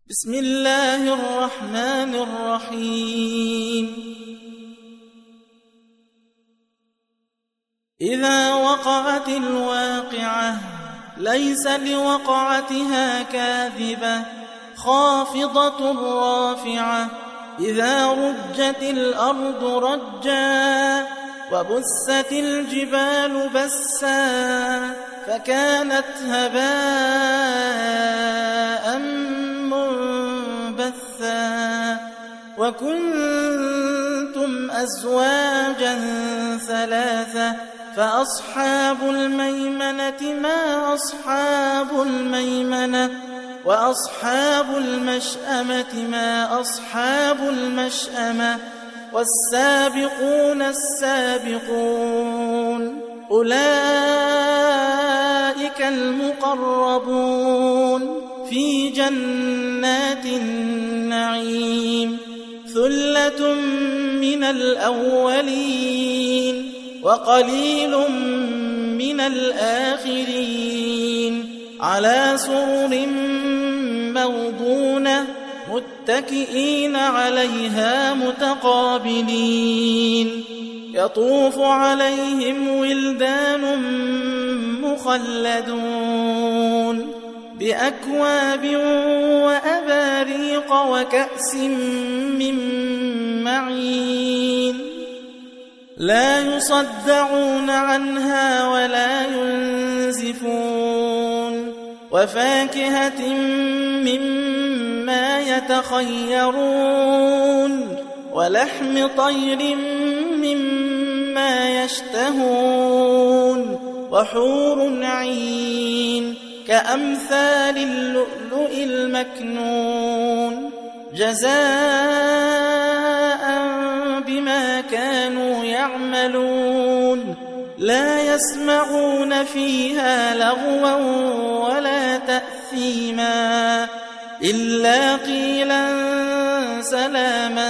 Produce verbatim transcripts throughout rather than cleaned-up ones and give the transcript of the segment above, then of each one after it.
بسم الله الرحمن الرحيم إذا وقعت الواقعة ليس لوقعتها كاذبة خافضة رافعة إذا رجت الأرض رجا وبست الجبال بسا فكانت هباء منبثا وكنتم أزواجا ثلاثة فأصحاب الميمنة ما أصحاب الميمنة وأصحاب المشأمة ما أصحاب المشأمة والسابقون السابقون أولئك المقربون في جنات النعيم ثلة من الأولين وقليل من الآخرين على سرر موضونة متكئين عليها متقابلين يطوف عليهم ولدان مخلدون بأكواب وأباريق وكأس من معين لا يصدعون عنها ولا ينزفون وفاكهة مما يتخيرون ولحم طير مما يشتهون وحور عين كأمثال اللؤلؤ المكنون جزاء بما كانوا يعملون لا يسمعون فيها لغوا ولا تأثيما إلا قيلا سلاما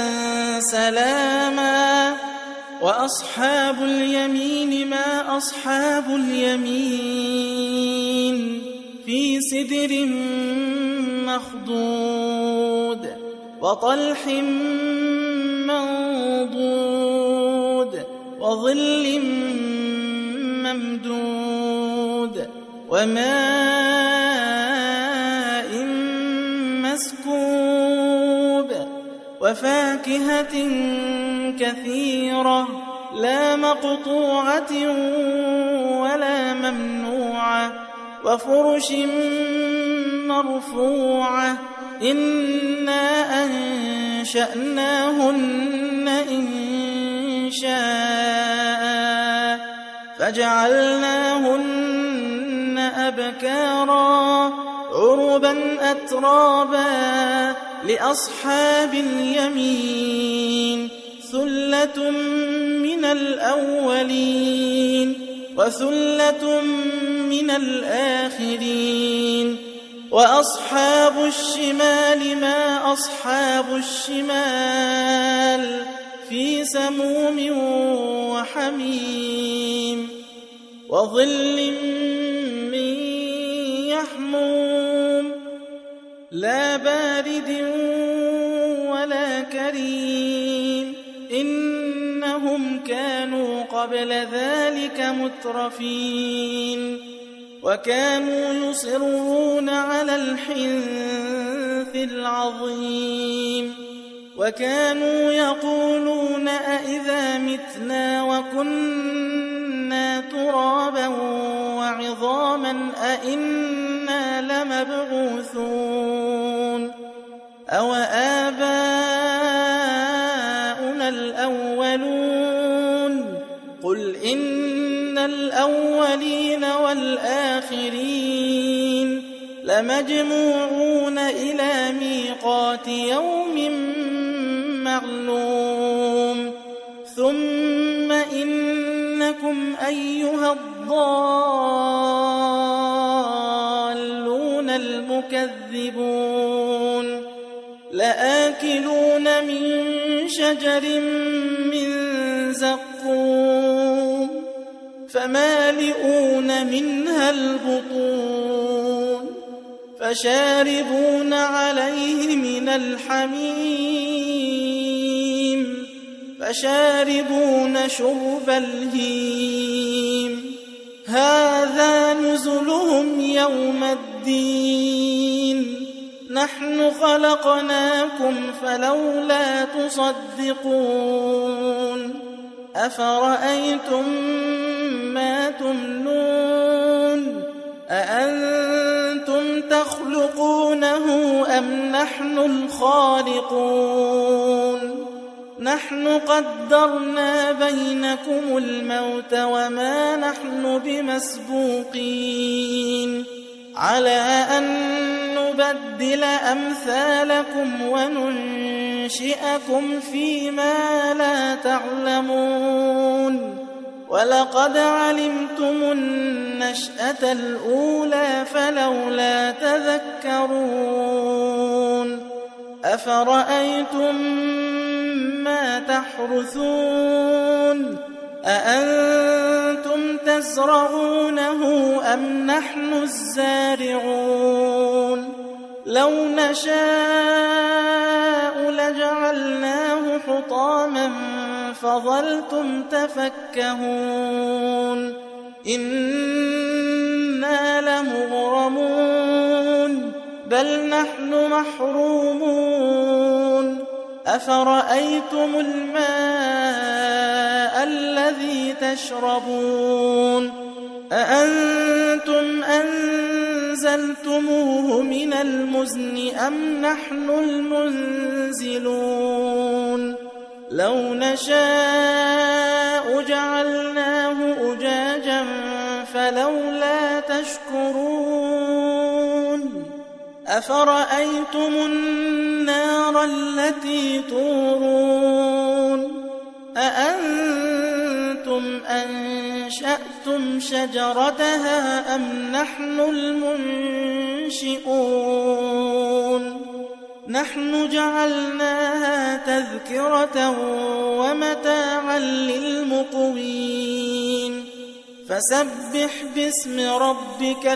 سلاما وأصحاب اليمين ما أصحاب اليمين في سدر مخضود وطلح منضود وظل ممدود وماء مسكوب وفاكهة كثيرة لا مقطوعة ولا ممنوعة وفرش مرفوعة إنا أنشأناهن إن شاء فجعلناهن أبكارا عربا أترابا لأصحاب اليمين ثلة من الأولين وثلة من الآخرين وأصحاب الشمال ما أصحاب الشمال في سموم وحميم وظل من يحموم لا بارد ولا كريم إنهم كانوا قبل ذلك مترفين وكانوا يصرون على الحنث العظيم وكانوا يقولون أئذا متنا وكنا ترابا وعظاما أئنا لمبعوثون أو آباؤنا الأولون قل إن الأولين والآخرين لمجموعون إلى ميقات يوم معلوم ثم إنكم أيها الضالون المكذبون لآكلون من شجر من زقوم فمالئون منها البطون فشاربون عليه من الحميم فشاربون شرب الهيم هذا نزلهم يوم الدين نحن خلقناكم فلولا تصدقون أفرأيتم ما تمنون أأنتم تخلقونه أم نحن الخالقون نحن قدرنا بينكم الموت وما نحن بمسبوقين على أن نبدل أمثالكم وننشئكم فيما لا تعلمون ولقد علمتم النشأة الأولى فلولا تذكرون أفرأيتم ما تحرثون أأنتم تزرعونه أم نحن الزارعون لو نشاء لجعلناه حطاما فظلتم تفكهون إنا لمغرمون بل نحن محرومون أفرأيتم الماء الذي تشربون أأنتم أنزلتموه من المزن أم نحن المنزلون لو نشاء جعلناه أجاجا فلولا تشكرون أفرأيتم النار التي تورون أأنتم أنشأتم شجرتها أم نحن المنشئون نحن جعلناها تذكرة ومتاعا للمقوين فسبح باسم ربك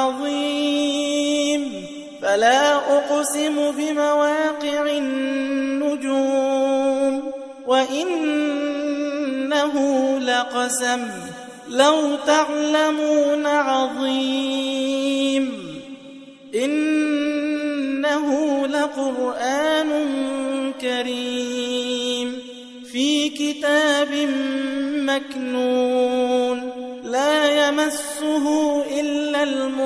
العظيم فلا أقسم بمواقع النجوم وإنه لقسم لو تعلمون عظيم إنه لقرآن كريم في كتاب مكنون لا يمسه إلا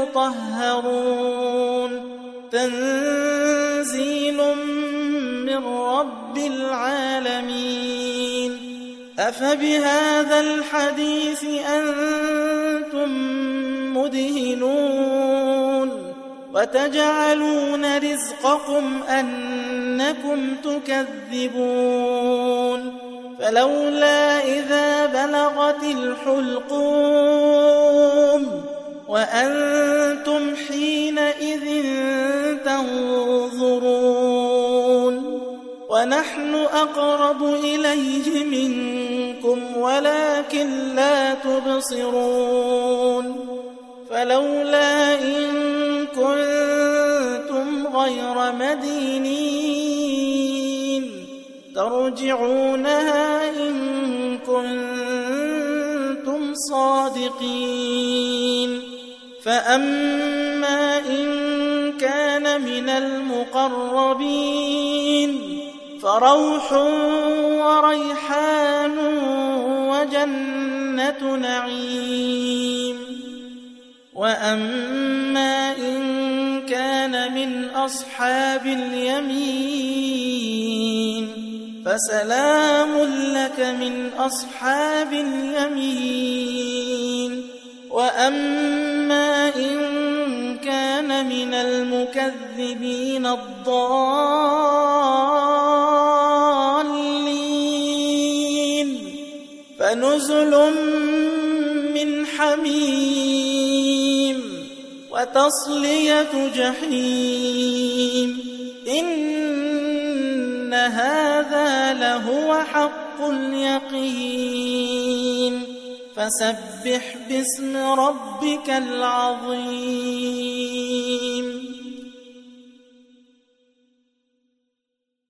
المطهرون تنزيل من رب العالمين أفبهذا الحديث أنتم مدهنون وتجعلون رزقكم أنكم تكذبون فلولا إذا بلغت الحلقوم وأنتم حينئذ تنظرون ونحن أقرب إليه منكم ولكن لا تبصرون فلولا إن كنتم غير مدينين ترجعونها إن كنتم صادقين فأما إن كان من المقربين فروح وريحان وجنة نعيم وأما إن كان من أصحاب اليمين فسلام لك من أصحاب اليمين وأما إن كان من المكذبين الضالين فنزل من حميم وتصلية جحيم إن هذا لهو حق اليقين فسبح باسم ربك العظيم